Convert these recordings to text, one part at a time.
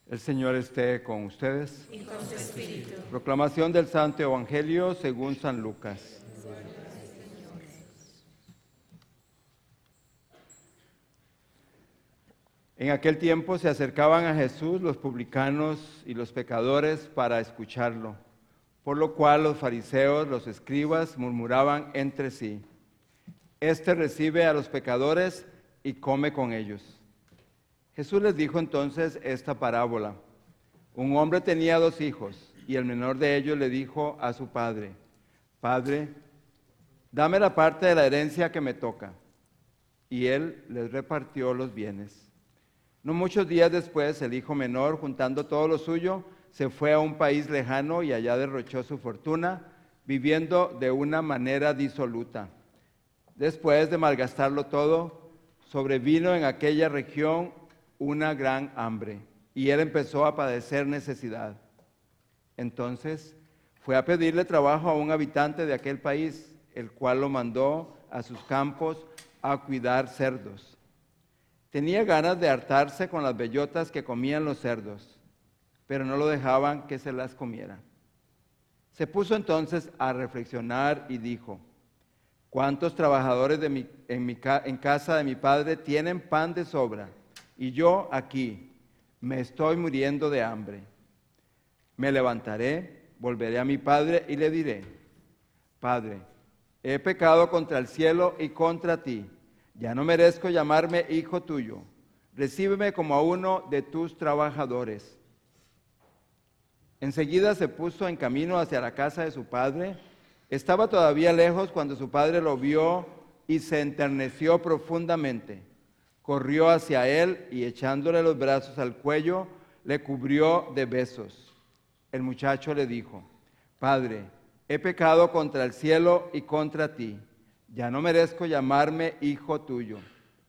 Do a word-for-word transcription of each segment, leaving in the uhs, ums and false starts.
El Señor esté con ustedes. Y con su espíritu. Proclamación del Santo Evangelio según San Lucas. En aquel tiempo se acercaban a Jesús los publicanos y los pecadores para escucharlo, por lo cual los fariseos, los escribas, murmuraban entre sí: Este recibe a los pecadores y come con ellos. Jesús les dijo entonces esta parábola. Un hombre tenía dos hijos, y el menor de ellos le dijo a su padre: Padre, dame la parte de la herencia que me toca. Y él les repartió los bienes. No muchos días después, el hijo menor, juntando todo lo suyo, se fue a un país lejano y allá derrochó su fortuna, viviendo de una manera disoluta. Después de malgastarlo todo, sobrevino en aquella región una gran hambre, y él empezó a padecer necesidad. Entonces fue a pedirle trabajo a un habitante de aquel país, el cual lo mandó a sus campos a cuidar cerdos. Tenía ganas de hartarse con las bellotas que comían los cerdos, pero no lo dejaban que se las comiera. Se puso entonces a reflexionar y dijo: ¿Cuántos trabajadores de mi, en, mi, en casa de mi padre tienen pan de sobra? Y yo aquí me estoy muriendo de hambre. Me levantaré, volveré a mi padre y le diré: Padre, he pecado contra el cielo y contra ti. Ya no merezco llamarme hijo tuyo. Recíbeme como a uno de tus trabajadores. Enseguida se puso en camino hacia la casa de su padre. Estaba todavía lejos cuando su padre lo vio y se enterneció profundamente. Corrió hacia él y echándole los brazos al cuello, le cubrió de besos. El muchacho le dijo: Padre, he pecado contra el cielo y contra ti. Ya no merezco llamarme hijo tuyo.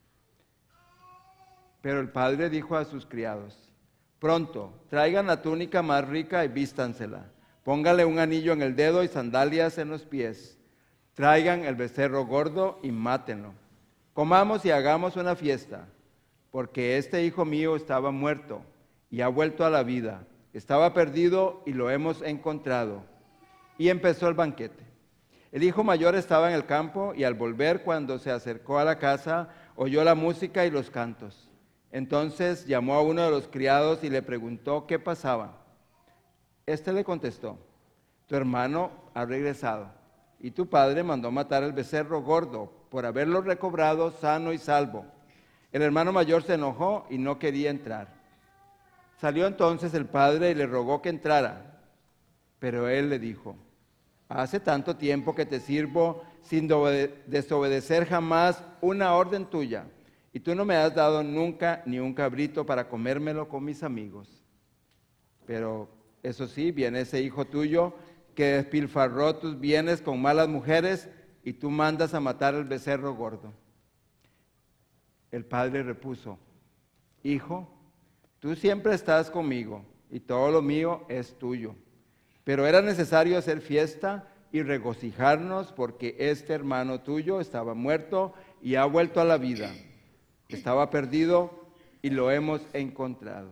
Pero el padre dijo a sus criados: Pronto, traigan la túnica más rica y vístansela. Póngale un anillo en el dedo y sandalias en los pies. Traigan el becerro gordo y mátenlo. Comamos y hagamos una fiesta, porque este hijo mío estaba muerto y ha vuelto a la vida. Estaba perdido y lo hemos encontrado. Y empezó el banquete. El hijo mayor estaba en el campo y al volver, cuando se acercó a la casa, oyó la música y los cantos. Entonces llamó a uno de los criados y le preguntó qué pasaba. Este le contestó: Tu hermano ha regresado y tu padre mandó matar al becerro gordo por haberlo recobrado sano y salvo. El hermano mayor se enojó y no quería entrar. Salió entonces el padre y le rogó que entrara, pero él le dijo: Hace tanto tiempo que te sirvo sin desobedecer jamás una orden tuya, y tú no me has dado nunca ni un cabrito para comérmelo con mis amigos. Pero eso sí, viene ese hijo tuyo que despilfarró tus bienes con malas mujeres, y tú mandas a matar al becerro gordo. El padre repuso: Hijo, tú siempre estás conmigo, y todo lo mío es tuyo. Pero era necesario hacer fiesta y regocijarnos, porque este hermano tuyo estaba muerto y ha vuelto a la vida. Estaba perdido y lo hemos encontrado.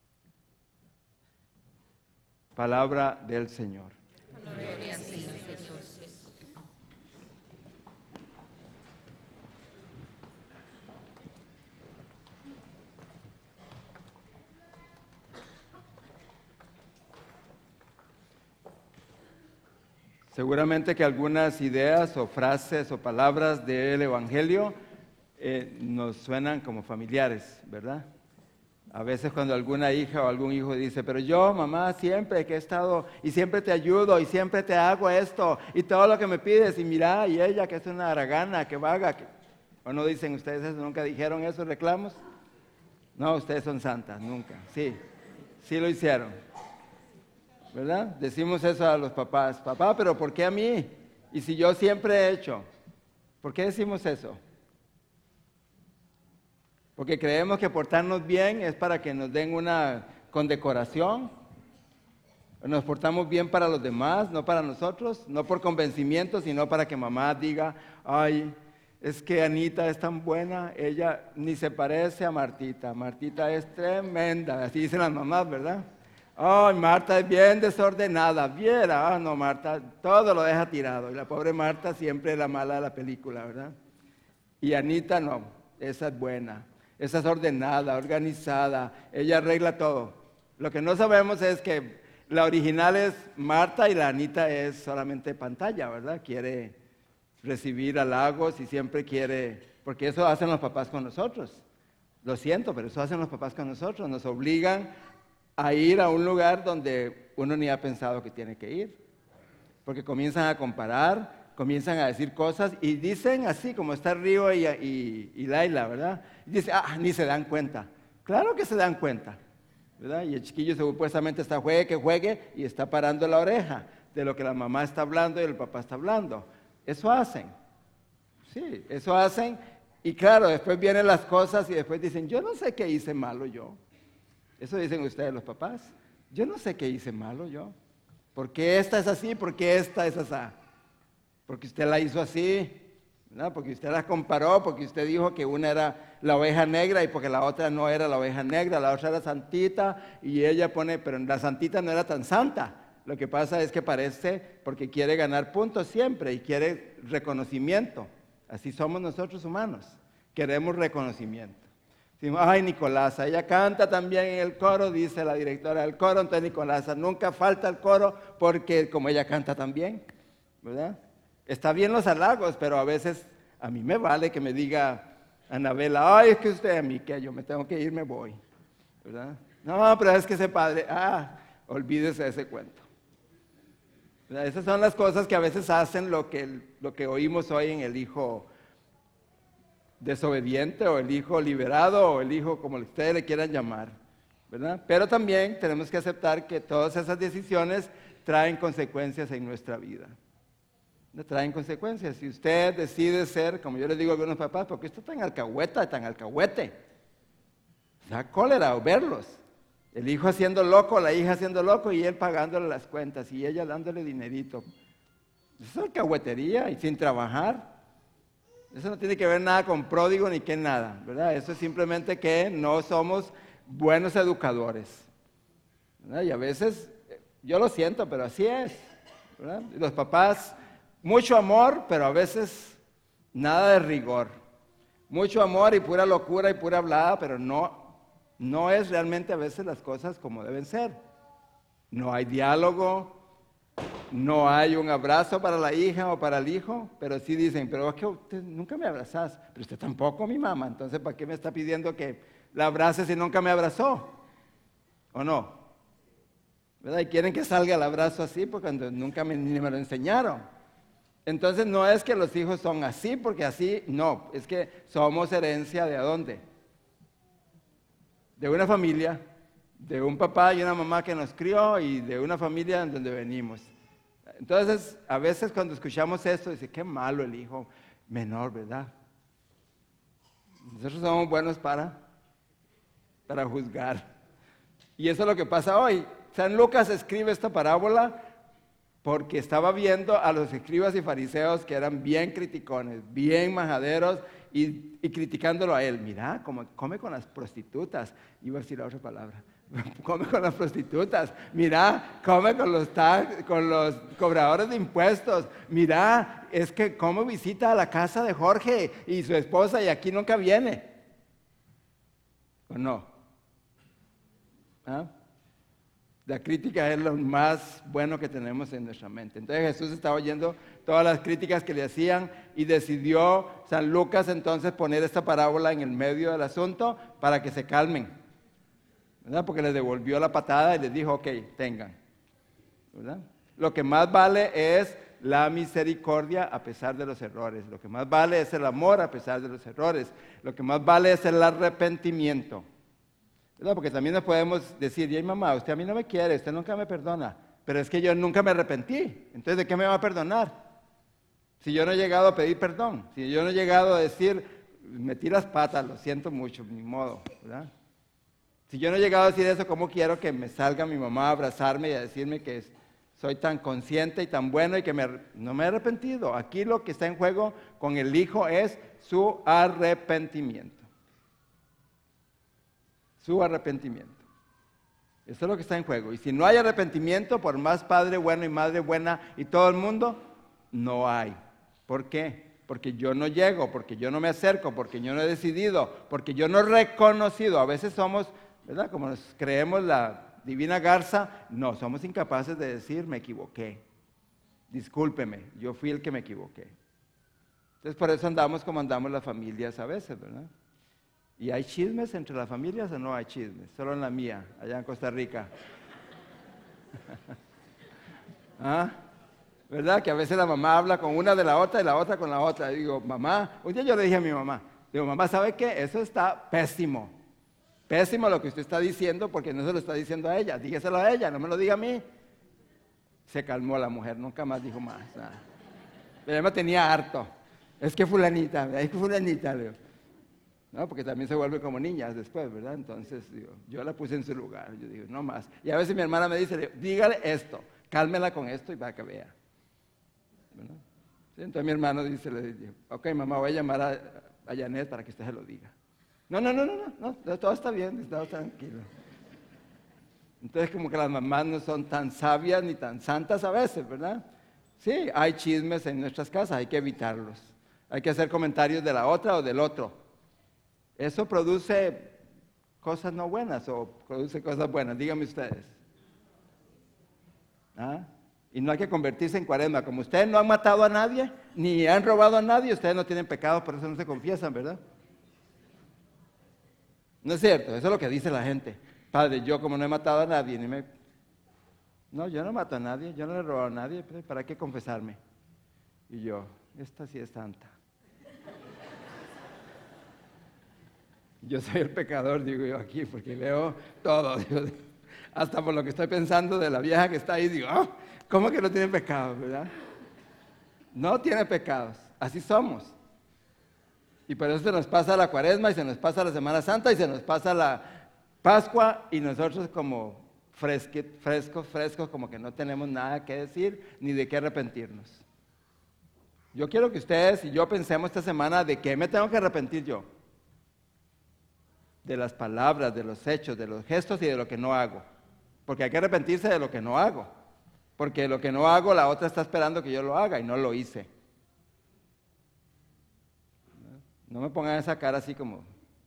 Palabra del Señor. Gloria a ti, Jesús. Seguramente que algunas ideas o frases o palabras del Evangelio eh, nos suenan como familiares, ¿verdad? A veces cuando alguna hija o algún hijo dice: pero yo, mamá, siempre que he estado y siempre te ayudo y siempre te hago esto y todo lo que me pides, y mira, y ella que es una haragana, que vaga, que... ¿O no dicen ustedes eso? ¿Nunca dijeron esos reclamos? No, ustedes son santas, nunca. Sí, sí lo hicieron, ¿verdad? Decimos eso a los papás: papá, pero ¿por qué a mí? Y si yo siempre he hecho. ¿Por qué decimos eso? Porque creemos que portarnos bien es para que nos den una condecoración. Nos portamos bien para los demás, no para nosotros, no por convencimiento, sino para que mamá diga: ay, es que Anita es tan buena, ella ni se parece a Martita. Martita es tremenda, así dicen las mamás, ¿verdad? Ay, Marta es bien desordenada, viera, ah, no, Marta, todo lo deja tirado. Y la pobre Marta siempre es la mala de la película, ¿verdad? Y Anita no, esa es buena, esa es ordenada, organizada, ella arregla todo. Lo que no sabemos es que la original es Marta y la Anita es solamente pantalla, ¿verdad? Quiere recibir halagos y siempre quiere, porque eso hacen los papás con nosotros. Lo siento, pero eso hacen los papás con nosotros, nos obligan a ir a un lugar donde uno ni ha pensado que tiene que ir. Porque comienzan a comparar, comienzan a decir cosas y dicen así, como está Río y, y, y Laila, ¿verdad? Y dice, ah, ni se dan cuenta. Claro que se dan cuenta, ¿verdad? Y el chiquillo supuestamente está juegue que juegue y está parando la oreja de lo que la mamá está hablando y el papá está hablando. Eso hacen, sí, eso hacen. Y claro, después vienen las cosas y después dicen, yo no sé qué hice malo yo. Eso dicen ustedes los papás. Yo no sé qué hice malo yo. ¿Por qué esta es así? ¿Por qué esta es así? Porque usted la hizo así, ¿no? Porque usted la comparó, porque usted dijo que una era la oveja negra y porque la otra no era la oveja negra, la otra era santita y ella pone, pero la santita no era tan santa. Lo que pasa es que parece porque quiere ganar puntos siempre y quiere reconocimiento. Así somos nosotros humanos, queremos reconocimiento. Decimos, ay, Nicolasa, ella canta también en el coro, dice la directora del coro, entonces Nicolasa nunca falta el coro porque como ella canta también, ¿verdad? Está bien los halagos, pero a veces a mí me vale que me diga Anabela, ay, es que usted a mí, que yo me tengo que ir, me voy, ¿verdad? No, pero es que ese padre, ah, olvídese de ese cuento. ¿Verdad? Esas son las cosas que a veces hacen lo que, lo que oímos hoy en el hijo desobediente o el hijo liberado o el hijo como ustedes le quieran llamar, ¿verdad? Pero también tenemos que aceptar que todas esas decisiones traen consecuencias en nuestra vida. No traen consecuencias. Si usted decide ser, como yo les digo a algunos papás, porque esto es tan alcahueta, tan alcahuete, da cólera o verlos. El hijo haciendo loco, la hija haciendo loco y él pagándole las cuentas y ella dándole dinerito. Eso es alcahuetería y sin trabajar. Eso no tiene que ver nada con pródigo ni que nada, ¿verdad? Eso es simplemente que no somos buenos educadores, ¿verdad? Y a veces, yo lo siento, pero así es, ¿verdad? Los papás, mucho amor, pero a veces nada de rigor. Mucho amor y pura locura y pura hablada, pero no, no es realmente a veces las cosas como deben ser. No hay diálogo. No hay un abrazo para la hija o para el hijo, pero sí dicen, pero es que usted nunca me abrazás, pero usted tampoco, mi mamá, entonces ¿para qué me está pidiendo que la abrace si nunca me abrazó? ¿O no? ¿Verdad? Y quieren que salga el abrazo así porque nunca me, ni me lo enseñaron. Entonces no es que los hijos son así, porque así, no, es que somos herencia ¿de dónde? De una familia, de un papá y una mamá que nos crió y de una familia en donde venimos. Entonces, a veces cuando escuchamos esto, dice, qué malo el hijo menor, ¿verdad? Nosotros somos buenos para, para juzgar. Y eso es lo que pasa hoy. San Lucas escribe esta parábola porque estaba viendo a los escribas y fariseos que eran bien criticones, bien majaderos y, y criticándolo a él. Mira, como come con las prostitutas. Iba a decir la otra palabra. Come con las prostitutas, mira, come con los, tag, con los cobradores de impuestos, mira, es que cómo visita a la casa de Jorge y su esposa y aquí nunca viene. ¿O no? ¿Ah? La crítica es lo más bueno que tenemos en nuestra mente. Entonces Jesús estaba oyendo todas las críticas que le hacían y decidió San Lucas entonces poner esta parábola en el medio del asunto para que se calmen. ¿Verdad? Porque les devolvió la patada y les dijo, ok, tengan. ¿Verdad? Lo que más vale es la misericordia a pesar de los errores. Lo que más vale es el amor a pesar de los errores. Lo que más vale es el arrepentimiento. ¿Verdad? Porque también nos podemos decir, y mamá, usted a mí no me quiere, usted nunca me perdona. Pero es que yo nunca me arrepentí. Entonces, ¿de qué me va a perdonar? Si yo no he llegado a pedir perdón. Si yo no he llegado a decir, metí las patas, lo siento mucho, ni modo, ¿verdad? Si yo no he llegado a decir eso, ¿cómo quiero que me salga mi mamá a abrazarme y a decirme que soy tan consciente y tan bueno y que me, no me he arrepentido? Aquí lo que está en juego con el hijo es Su arrepentimiento. Su arrepentimiento. Eso es lo que está en juego. Y si no hay arrepentimiento, por más padre bueno y madre buena y todo el mundo, no hay. ¿Por qué? Porque yo no llego, porque yo no me acerco, porque yo no he decidido, porque yo no he reconocido. A veces somos, ¿verdad? Como nos creemos la divina garza, no, somos incapaces de decir, me equivoqué. Discúlpeme, yo fui el que me equivoqué. Entonces por eso andamos como andamos las familias a veces, ¿verdad? ¿Y hay chismes entre las familias o no hay chismes? Solo en la mía, allá en Costa Rica. ¿Ah? ¿Verdad? Que a veces la mamá habla con una de la otra y la otra con la otra. Y digo, mamá, un día yo le dije a mi mamá, digo, mamá, ¿sabe qué? Eso está pésimo. Pésimo lo que usted está diciendo porque no se lo está diciendo a ella. Dígaselo a ella, no me lo diga a mí. Se calmó la mujer, nunca más dijo más nada. Pero ella me tenía harto. Es que fulanita, es que fulanita, le digo. No, porque también se vuelve como niñas después, ¿verdad? Entonces, digo, yo la puse en su lugar. Yo digo, no más. Y a veces mi hermana me dice, dígale esto, cálmela con esto y para que vea. ¿Verdad? Sí, entonces mi hermano dice, le dice, ok, mamá, voy a llamar a, a Janet para que usted se lo diga. No, no, no, no, no, no, todo está bien, está tranquilo. Entonces como que las mamás no son tan sabias ni tan santas a veces, ¿verdad? Sí, hay chismes en nuestras casas, hay que evitarlos. Hay que hacer comentarios de la otra o del otro. Eso produce cosas no buenas o produce cosas buenas, díganme ustedes. ¿Ah? Y no hay que convertirse en cuaresma. Como ustedes no han matado a nadie, ni han robado a nadie, ustedes no tienen pecado, por eso no se confiesan, ¿verdad? No es cierto, eso es lo que dice la gente. Padre, yo como no he matado a nadie, ni me... No, yo no mato a nadie, yo no le he robado a nadie, ¿para qué confesarme? Y yo, esta sí es santa. Yo soy el pecador, digo yo aquí, porque veo todo, digo, hasta por lo que estoy pensando de la vieja que está ahí, digo, oh, ¿cómo que no tiene pecados, verdad? No tiene pecados, así somos. Y por eso se nos pasa la cuaresma y se nos pasa la Semana Santa y se nos pasa la Pascua y nosotros como frescos, frescos, como que no tenemos nada que decir ni de qué arrepentirnos. Yo quiero que ustedes y yo pensemos esta semana de qué me tengo que arrepentir yo. De las palabras, de los hechos, de los gestos y de lo que no hago. Porque hay que arrepentirse de lo que no hago. Porque lo que no hago, la otra está esperando que yo lo haga y no lo hice. No me pongan esa cara así como...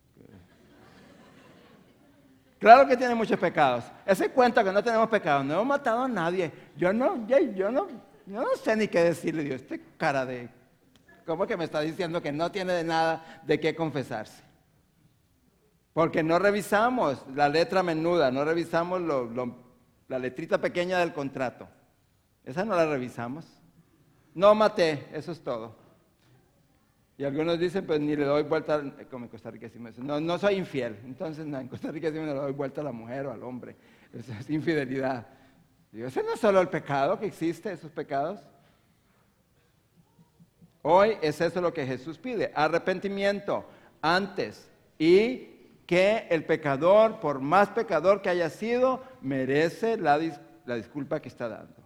Claro que tiene muchos pecados. Ese cuento que no tenemos pecados, no hemos matado a nadie. Yo no, yo, yo no, yo no sé ni qué decirle, Dios. Este cara de... ¿Cómo que me está diciendo que no tiene de nada de qué confesarse? Porque no revisamos la letra menuda, no revisamos lo, lo, la letrita pequeña del contrato. Esa no la revisamos. No maté, eso es todo. Y algunos dicen, pues ni le doy vuelta, como en Costa Rica decimos eso, no, no soy infiel. Entonces, no, en Costa Rica decimos, no le doy vuelta a la mujer o al hombre. Eso es infidelidad. Digo, ese no es solo el pecado que existe, esos pecados. Hoy es eso lo que Jesús pide, arrepentimiento antes y que el pecador, por más pecador que haya sido, merece la, dis- la disculpa que está dando.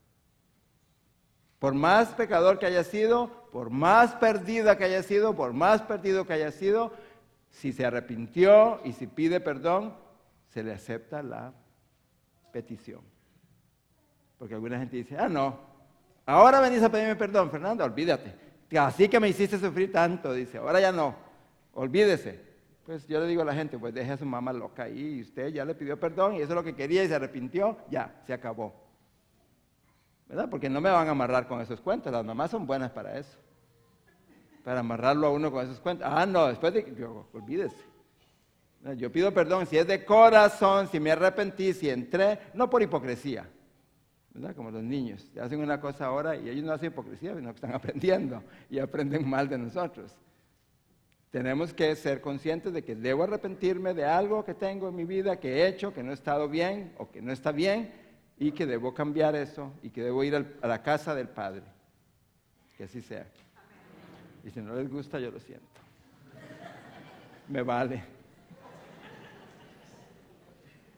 Por más pecador que haya sido, por más perdida que haya sido, por más perdido que haya sido, si se arrepintió y si pide perdón, se le acepta la petición. Porque alguna gente dice, ah, no, ahora venís a pedirme perdón, Fernando, olvídate. Así que me hiciste sufrir tanto, dice, ahora ya no, olvídese. Pues yo le digo a la gente, pues deje a su mamá loca ahí, y usted ya le pidió perdón y eso es lo que quería y se arrepintió, ya, se acabó. ¿Verdad? Porque no me van a amarrar con esos cuentos, las mamás son buenas para eso. Para amarrarlo a uno con esos cuentos. Ah, no, después de que, yo, olvídese. Yo pido perdón si es de corazón, si me arrepentí, si entré, no por hipocresía. ¿Verdad? Como los niños, hacen una cosa ahora y ellos no hacen hipocresía, sino que están aprendiendo y aprenden mal de nosotros. Tenemos que ser conscientes de que debo arrepentirme de algo que tengo en mi vida, que he hecho, que no he estado bien o que no está bien y que debo cambiar eso y que debo ir al, a la casa del Padre. Que así sea. Y si no les gusta, yo lo siento. Me vale.